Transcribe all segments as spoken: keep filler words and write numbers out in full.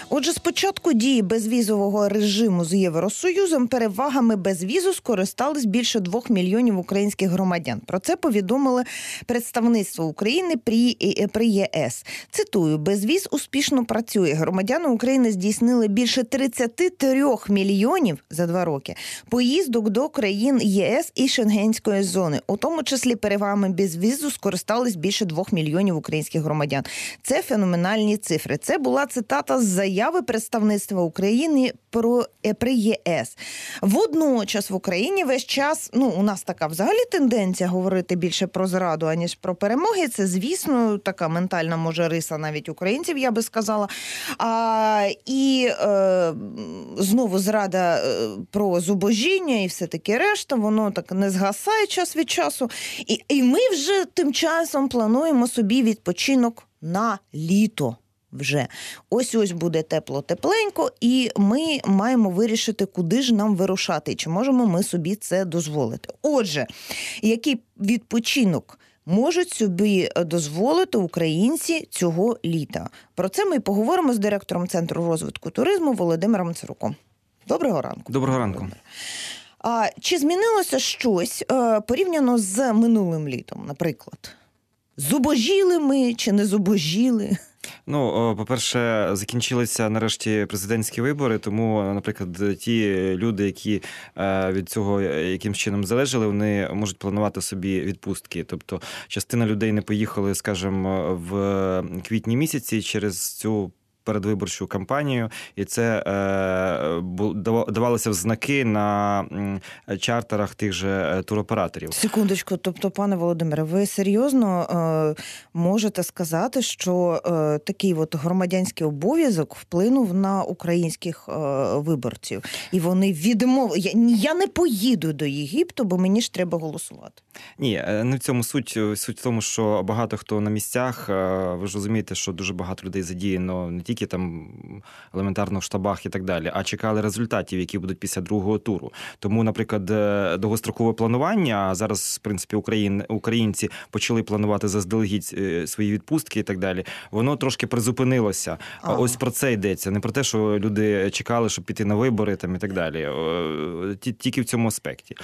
Отже, з початку дії безвізового режиму з Євросоюзом перевагами безвізу скористались більше двох мільйонів українських громадян. Про це повідомили представництво України при, при ЄС. Цитую, безвіз успішно працює. Громадяни України здійснили більше тридцять три мільйонів за два роки поїздок до країн ЄС і Шенгенської зони. У тому числі перевагами безвізу скористались більше двох мільйонів українських громадян. Це феноменальні цифри. Це була цитата з заяви представництва України про при ЄС. Водночас в Україні весь час, ну, у нас така взагалі тенденція говорити більше про зраду, аніж про перемоги. Це, звісно, така ментальна, може, риса навіть українців, я би сказала. А, і е, знову зрада е, про зубожіння і все таке решта, воно так не згасає час від часу. І, і ми вже тим часом плануємо собі відпочинок на літо. Вже. Ось-ось буде тепло-тепленько, і ми маємо вирішити, куди ж нам вирушати, чи можемо ми собі це дозволити. Отже, який відпочинок можуть собі дозволити українці цього літа? Про це ми поговоримо з директором Центру розвитку туризму Володимиром Царуком. Доброго ранку. Доброго ранку. А чи змінилося щось порівняно з минулим літом, наприклад? Зубожіли ми чи не зубожіли? Ну, по-перше, закінчилися нарешті президентські вибори, тому, наприклад, ті люди, які від цього якимсь чином залежали, вони можуть планувати собі відпустки. Тобто частина людей не поїхали, скажімо, в квітні місяці через цю передвиборчу кампанію, і це е, давалося в знаки на чартерах тих же туроператорів. Секундочку, тобто, пане Володимире, ви серйозно е, можете сказати, що е, такий от громадянський обов'язок вплинув на українських е, виборців? І вони відмовили. Я, я не поїду до Єгипту, бо мені ж треба голосувати. Ні, не в цьому суть. Суть в тому, що багато хто на місцях, ви ж розумієте, що дуже багато людей задіяно не тільки там елементарно в штабах і так далі, а чекали результатів, які будуть після другого туру. Тому, наприклад, довгострокове планування, а зараз, в принципі, Україн, українці почали планувати заздалегідь свої відпустки і так далі, воно трошки призупинилося. Ага. Ось про це йдеться. Не про те, що люди чекали, щоб піти на вибори там і так далі. Тільки в цьому аспекті.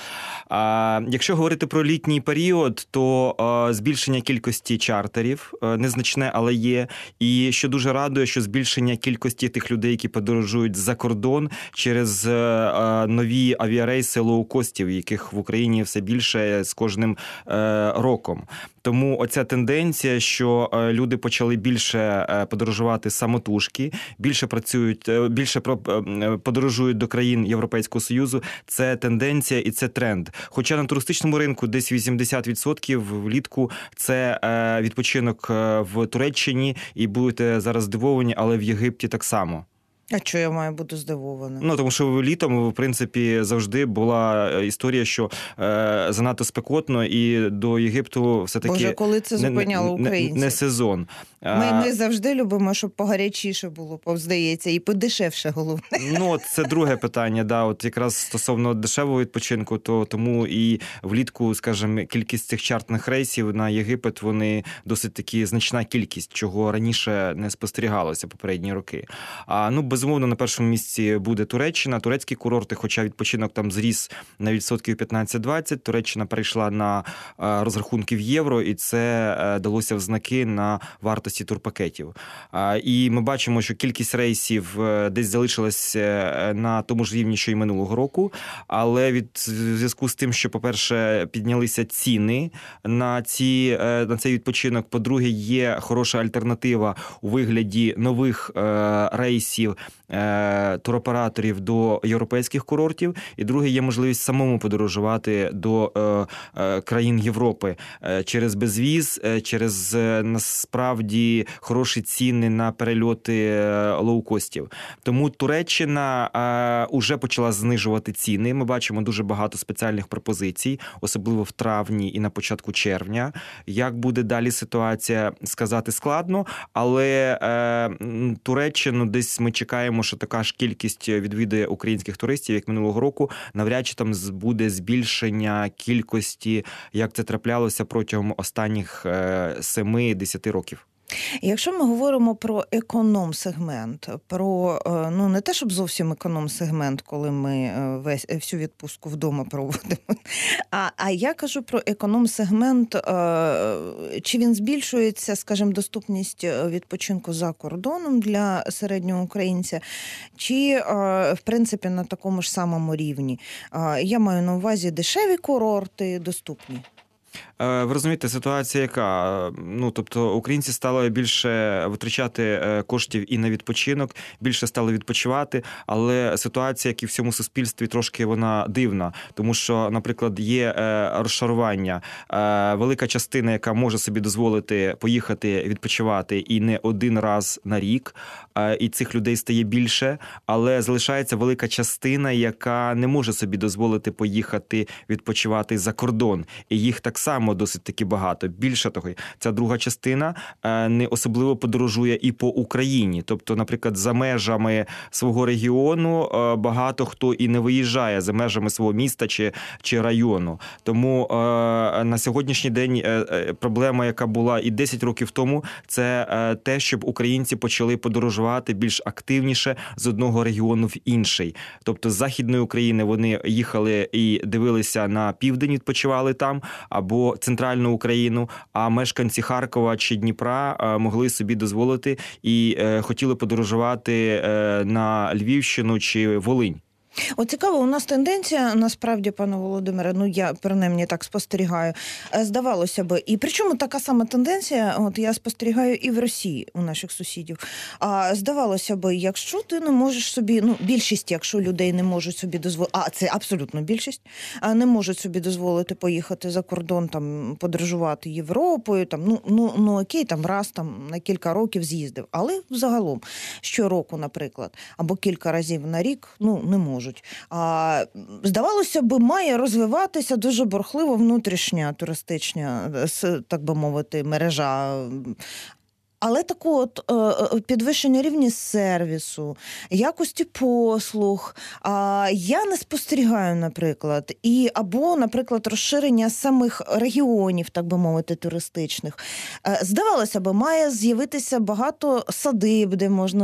А якщо говорити про літній період, то збільшення кількості чартерів незначне, але є. І що дуже радує, що збільшення Збільшення кількості тих людей, які подорожують за кордон через е, нові авіарейси лоукостів, яких в Україні все більше з кожним е, роком. Тому оця тенденція, що е, люди почали більше е, подорожувати самотужки, більше працюють, е, більше про, е, подорожують до країн Європейського Союзу, це тенденція і це тренд. Хоча на туристичному ринку десь вісімдесят відсотків влітку це е, відпочинок в Туреччині, і будете зараз здивовані, але в Єгипті так само. А чого я маю бути здивована? Ну, тому що літом, в принципі, завжди була історія, що е, занадто спекотно, і до Єгипту все-таки... Боже, коли це зупиняло українців? Не, не сезон. Ми, ми завжди любимо, щоб погарячіше було, здається, і подешевше, головне. Ну, це друге питання, да, от якраз стосовно дешевого відпочинку, то тому і влітку, скажімо, кількість цих чартних рейсів на Єгипет, вони досить таки значна кількість, чого раніше не спостерігалося попередні роки. А, ну, без Безумовно, на першому місці буде Туреччина, турецькі курорти, хоча відпочинок там зріс на відсотків п'ятнадцять-двадцять. Туреччина перейшла на розрахунки в євро, і це далося в знаки на вартості турпакетів. І ми бачимо, що кількість рейсів десь залишилась на тому ж рівні, що й минулого року, але від в зв'язку з тим, що, по-перше, піднялися ціни на, ці, на цей відпочинок, по-друге, є хороша альтернатива у вигляді нових рейсів туроператорів до європейських курортів, і друге, є можливість самому подорожувати до е, е, країн Європи е, через безвіз, е, через е, насправді хороші ціни на перельоти е, лоукостів. Тому Туреччина е, уже почала знижувати ціни. Ми бачимо дуже багато спеціальних пропозицій, особливо в травні і на початку червня. Як буде далі ситуація, сказати складно, але е, Туреччину десь ми чекаємо, що така ж кількість відвідує українських туристів, як минулого року, навряд чи там буде збільшення кількості, як це траплялося протягом останніх семи-десяти років. Якщо ми говоримо про економ-сегмент, про, ну, не те, щоб зовсім економ-сегмент, коли ми весь, всю відпустку вдома проводимо, а, а я кажу про економ-сегмент, чи він збільшується, скажімо, доступність відпочинку за кордоном для середнього українця, чи, в принципі, на такому ж самому рівні. Я маю на увазі дешеві курорти, доступні. Ви розумієте, ситуація яка? Ну, тобто українці стали більше витрачати коштів і на відпочинок, більше стали відпочивати, але ситуація, як і в всьому суспільстві, трошки вона дивна, тому що, наприклад, є розшарування. Велика частина, яка може собі дозволити поїхати відпочивати і не один раз на рік, і цих людей стає більше, але залишається велика частина, яка не може собі дозволити поїхати відпочивати за кордон, і їх так само досить таки багато. Більше того, ця друга частина не особливо подорожує і по Україні. Тобто, наприклад, за межами свого регіону багато хто і не виїжджає за межами свого міста чи, чи району. Тому на сьогоднішній день проблема, яка була і десять років тому, це те, щоб українці почали подорожувати більш активніше з одного регіону в інший. Тобто з Західної України вони їхали і дивилися на південь, відпочивали там, або центральну Україну, а мешканці Харкова чи Дніпра могли собі дозволити і хотіли подорожувати на Львівщину чи Волинь. От цікаво, у нас тенденція, насправді, пане Володимире, ну я, принаймні, так спостерігаю, здавалося би, і причому така сама тенденція, от я спостерігаю і в Росії, у наших сусідів. А здавалося би, якщо ти не можеш собі, ну, більшість, якщо людей не можуть собі дозволити, а це абсолютно більшість, а не можуть собі дозволити поїхати за кордон, там, подорожувати Європою, там, ну, ну, ну окей, там раз там на кілька років з'їздив, але взагалом щороку, наприклад, або кілька разів на рік, ну, не можуть. А, здавалося б, має розвиватися дуже бурхливо внутрішня туристична, так би мовити, мережа. Але таку от підвищення рівня сервісу, якості послуг я не спостерігаю, наприклад. І, або, наприклад, розширення самих регіонів, так би мовити, туристичних. Здавалося б, має з'явитися багато садиб, де можна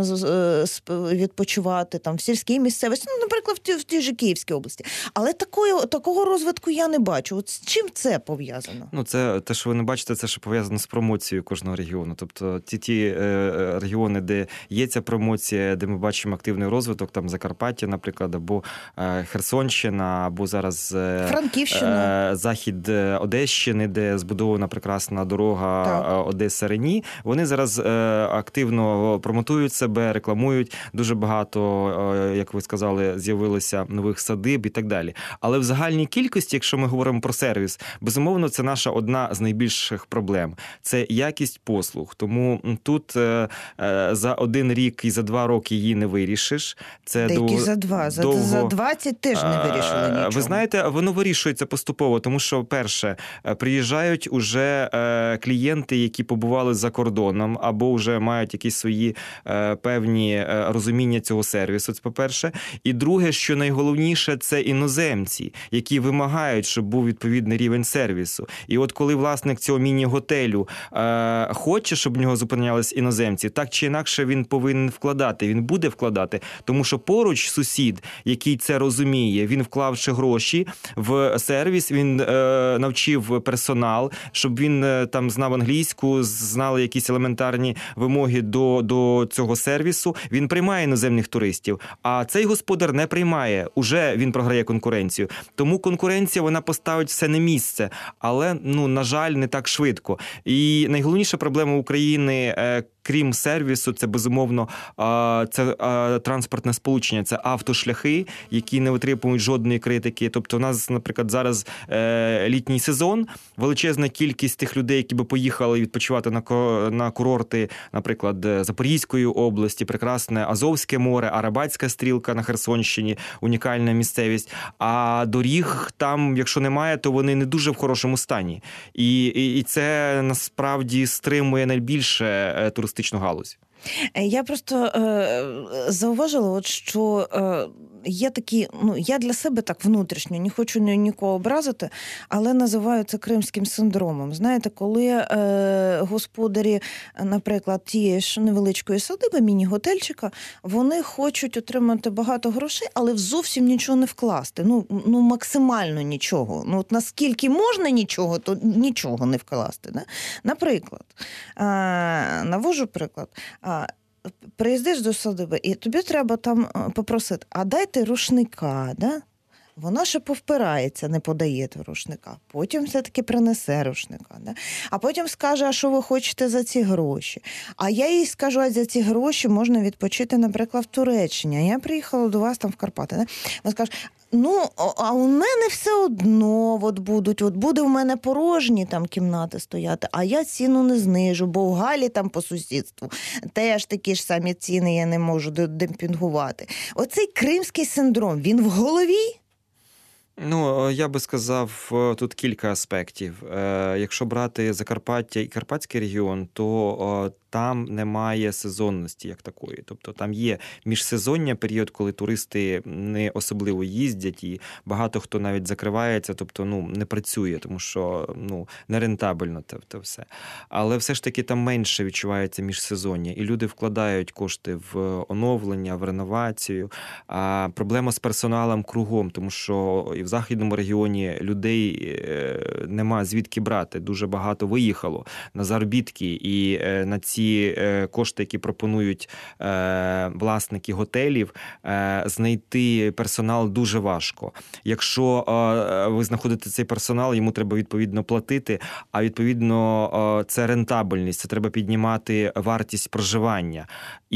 відпочивати, там, в сільській місцевості, ну, наприклад, в тій же Київській області. Але такої, такого розвитку я не бачу. От з чим це пов'язано? Ну, це те, що ви не бачите, це ще пов'язано з промоцією кожного регіону. Тобто ті ті регіони, де є ця промоція, де ми бачимо активний розвиток, там Закарпаття, наприклад, або Херсонщина, або зараз Франківщина, захід Одещини, де збудована прекрасна дорога так. Одеса-Рені. Вони зараз активно промотують себе, рекламують. Дуже багато, як ви сказали, з'явилося нових садиб і так далі. Але в загальній кількості, якщо ми говоримо про сервіс, безумовно, це наша одна з найбільших проблем. Це якість послуг. Тому тут за один рік і за два роки її не вирішиш. Це Деякі довго... за два, за, довго... за двадцять теж не вирішили нічого. Ви знаєте, воно вирішується поступово, тому що, перше, приїжджають уже клієнти, які побували за кордоном, або вже мають якісь свої певні розуміння цього сервісу, це по-перше. І друге, що найголовніше, це іноземці, які вимагають, щоб був відповідний рівень сервісу. І от коли власник цього міні-готелю хоче, щоб в нього зупинялись іноземці, так чи інакше він повинен вкладати, він буде вкладати, тому що поруч сусід, який це розуміє, він вклавши гроші в сервіс, він е, навчив персонал, щоб він е, там знав англійську, знали якісь елементарні вимоги до, до цього сервісу, він приймає іноземних туристів, а цей господар не приймає, уже він програє конкуренцію. Тому конкуренція, вона поставить все на місце, але, ну, на жаль, не так швидко. І найголовніша проблема України, крім сервісу, це, безумовно, це транспортне сполучення, це автошляхи, які не витримують жодної критики. Тобто у нас, наприклад, зараз літній сезон, величезна кількість тих людей, які би поїхали відпочивати на курорти, наприклад, Запорізької області, прекрасне Азовське море, Арабатська стрілка на Херсонщині, унікальна місцевість. А доріг там, якщо немає, то вони не дуже в хорошому стані. І, і, і це, насправді, стримує найбільше туристичну галузь. Я просто е, зауважила, от, що е, є такі, ну, я для себе так внутрішньо, не хочу ні, нікого образити, але називаю це кримським синдромом. Знаєте, коли е, господарі, наприклад, тієї ж невеличкої садиби, міні-готельчика, вони хочуть отримати багато грошей, але зовсім нічого не вкласти. Ну, ну максимально нічого. Ну, от наскільки можна нічого, то нічого не вкласти. Да? Наприклад, е, навожу приклад. Е, приїздиш до садиби, і тобі треба там попросити, а дайте рушника, да? Вона ще повпирається, не подає того рушника. Потім все-таки принесе рушника. Да? А потім скаже, а що ви хочете за ці гроші? А я їй скажу, а за ці гроші можна відпочити, наприклад, в Туреччині. А я приїхала до вас там в Карпати. Да? Вона скаже, ну, а у мене все одно от будуть, от буде в мене порожні там кімнати стояти, а я ціну не знижу, бо в Галі там по сусідству теж такі ж самі ціни я не можу демпінгувати. Оцей кримський синдром, він в голові? Ну, я би сказав, тут кілька аспектів. Якщо брати Закарпаття і Карпатський регіон, то там немає сезонності як такої. Тобто там є міжсезоння, період, коли туристи не особливо їздять, і багато хто навіть закривається, тобто ну, не працює, тому що ну, нерентабельно це, це все. Але все ж таки там менше відчувається міжсезоння, і люди вкладають кошти в оновлення, в реновацію. А проблема з персоналом кругом, тому що і в Західному регіоні людей нема звідки брати. Дуже багато виїхало на заробітки, і на ці кошти, які пропонують власники готелів, знайти персонал дуже важко. Якщо ви знаходите цей персонал, йому треба відповідно платити, а відповідно це рентабельність, це треба піднімати вартість проживання.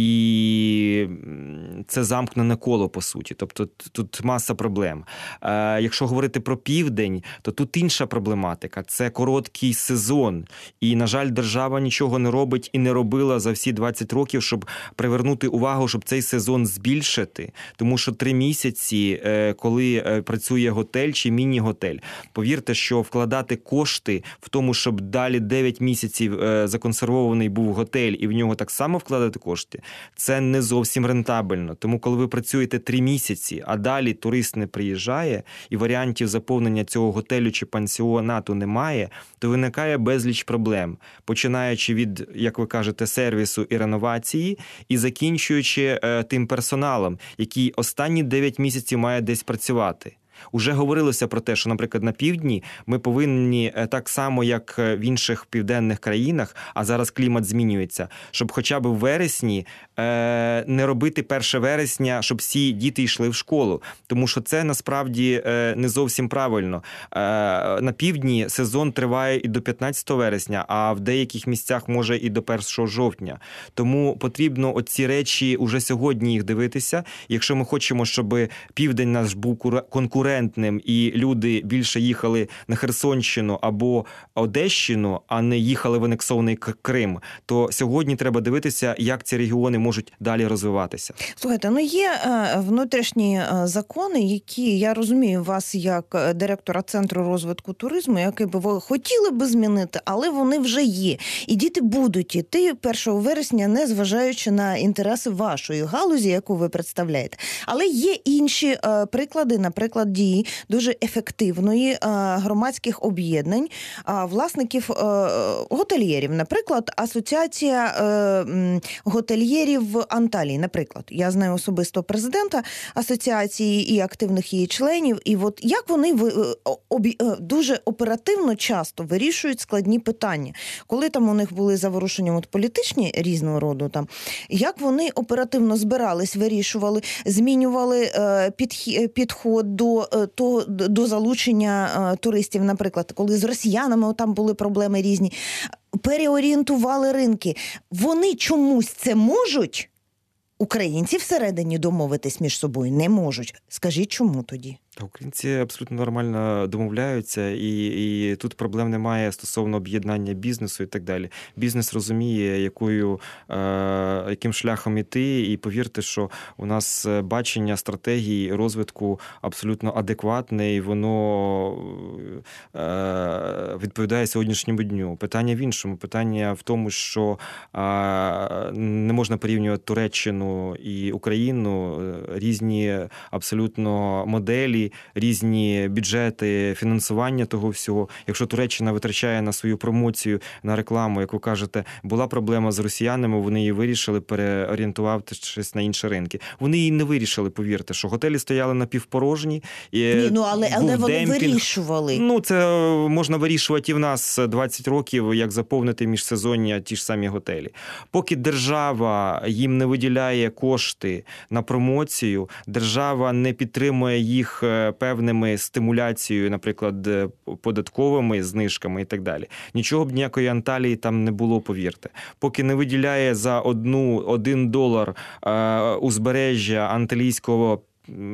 І це замкнене коло, по суті. Тобто тут маса проблем. Якщо говорити про південь, то тут інша проблематика. Це короткий сезон. І, на жаль, держава нічого не робить і не робила за всі двадцять років, щоб привернути увагу, щоб цей сезон збільшити. Тому що три місяці, коли працює готель чи міні-готель, повірте, що вкладати кошти в тому, щоб далі дев'ять місяців законсервований був готель і в нього так само вкладати кошти, це не зовсім рентабельно. Тому коли ви працюєте три місяці, а далі турист не приїжджає, і варіантів заповнення цього готелю чи пансіонату немає, то виникає безліч проблем. Починаючи від, як ви кажете, сервісу і реновації, і закінчуючи е, тим персоналом, який останні дев'ять місяців має десь працювати. Уже говорилося про те, що, наприклад, на півдні ми повинні так само, як в інших південних країнах, а зараз клімат змінюється, щоб хоча б в вересні е, не робити перше вересня, щоб всі діти йшли в школу. Тому що це насправді е, не зовсім правильно. Е, на півдні сезон триває і до п'ятнадцятого вересня, а в деяких місцях може і до першого жовтня. Тому потрібно оці речі уже сьогодні їх дивитися. Якщо ми хочемо, щоб південь наш був конкурентним, і люди більше їхали на Херсонщину або Одещину, а не їхали в анексований Крим, то сьогодні треба дивитися, як ці регіони можуть далі розвиватися. Слухайте, ну є внутрішні закони, які, я розумію вас як директора Центру розвитку туризму, які б ви хотіли би змінити, але вони вже є. І діти будуть іти першого вересня, не зважаючи на інтереси вашої галузі, яку ви представляєте. Але є інші приклади, наприклад, дії дуже ефективної громадських об'єднань власників готельєрів. Наприклад, асоціація готельєрів в Анталії, наприклад. Я знаю особисто президента асоціації і активних її членів. І от як вони дуже оперативно часто вирішують складні питання. Коли там у них були заворушення от політичні різного роду, там, як вони оперативно збирались, вирішували, змінювали підход до То до залучення туристів, наприклад, коли з росіянами там були проблеми різні, переорієнтували ринки. Вони чомусь це можуть? Українці всередині домовитись між собою не можуть. Скажіть, чому тоді? Українці абсолютно нормально домовляються, і, і тут проблем немає стосовно об'єднання бізнесу і так далі. Бізнес розуміє, якою, е, яким шляхом іти, і повірте, що у нас бачення стратегії розвитку абсолютно адекватне, і воно е, відповідає сьогоднішньому дню. Питання в іншому. Питання в тому, що е, не можна порівнювати Туреччину і Україну, різні абсолютно моделі, різні бюджети, фінансування того всього. Якщо Туреччина витрачає на свою промоцію, на рекламу, як ви кажете, була проблема з росіянами, вони її вирішили, переорієнтуватися на інші ринки. Вони її не вирішили, повірте, що готелі стояли напівпорожні. І Ні, ну але, але вони демпінг. вирішували. Ну, це можна вирішувати і в нас двадцять років, як заповнити міжсезоння ті ж самі готелі. Поки держава їм не виділяє кошти на промоцію, держава не підтримує їх певними стимуляцією, наприклад, податковими знижками і так далі. Нічого б ніякої Анталії там не було, повірте. Поки не виділяє за одну, один долар е, узбережжя анталійського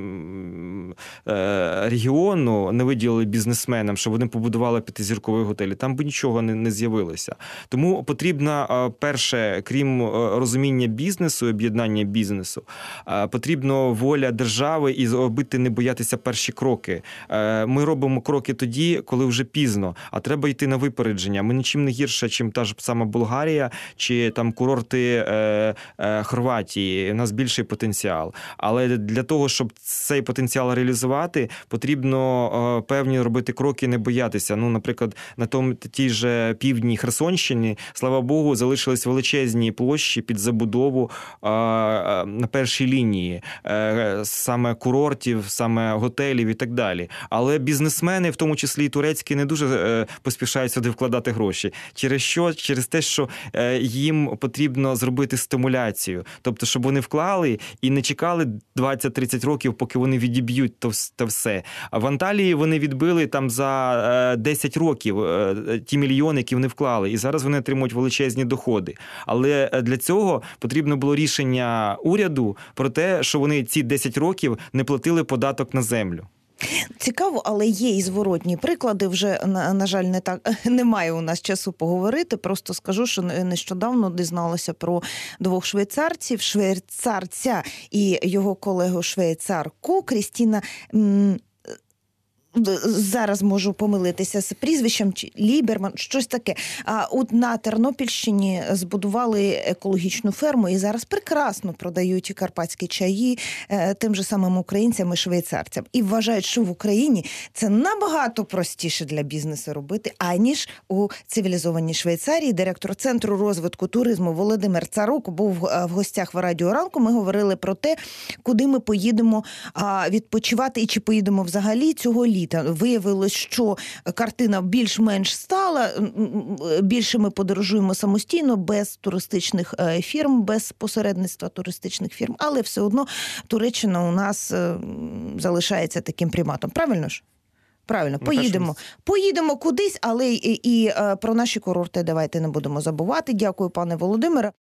регіону, не виділили бізнесменам, щоб вони побудували п'ятизіркові готелі, там би нічого не, не з'явилося. Тому потрібно, перше, крім розуміння бізнесу, об'єднання бізнесу, потрібно воля держави і робити, не боятися перші кроки. Ми робимо кроки тоді, коли вже пізно, а треба йти на випередження. Ми нічим не гірше, чим та ж сама Болгарія чи там курорти Хорватії. У нас більший потенціал. Але для того, щоб цей потенціал реалізувати, потрібно певні робити кроки, не боятися. Ну, наприклад, на тому тій же півдні Херсонщині, слава Богу, залишились величезні площі під забудову на першій лінії, саме курортів, саме готелів і так далі. Але бізнесмени, в тому числі і турецькі, не дуже поспішають сюди вкладати гроші. Через що? Через те, що їм потрібно зробити стимуляцію. Тобто, щоб вони вклали і не чекали двадцять-тридцять років, поки вони відіб'ють то, то все. А в Анталії вони відбили там за десять років ті мільйони, які вони вклали. І зараз вони отримують величезні доходи. Але для цього потрібно було рішення уряду про те, що вони ці десять років не платили податок на землю. Цікаво, але є і зворотні приклади. Вже, на, на жаль, не так немає у нас часу поговорити. Просто скажу, що нещодавно дізналася про двох швейцарців, швейцарця і його колегу швейцарку Крістіна. М- Зараз можу помилитися з прізвищем, чи Ліберман, щось таке. А от на Тернопільщині збудували екологічну ферму і зараз прекрасно продають карпатські чаї тим же самим українцям і швейцарцям. І вважають, що в Україні це набагато простіше для бізнесу робити, аніж у цивілізованій Швейцарії. Директор Центру розвитку туризму Володимир Царук був в гостях в Радіо Ранку. Ми говорили про те, куди ми поїдемо відпочивати і чи поїдемо взагалі цього літа. Виявилось, що картина більш-менш стала, більше ми подорожуємо самостійно, без туристичних фірм, без посередництва туристичних фірм, але все одно Туреччина у нас залишається таким приматом. Правильно ж? Правильно, поїдемо. Поїдемо кудись, але і, і про наші курорти давайте не будемо забувати. Дякую, пане Володимире.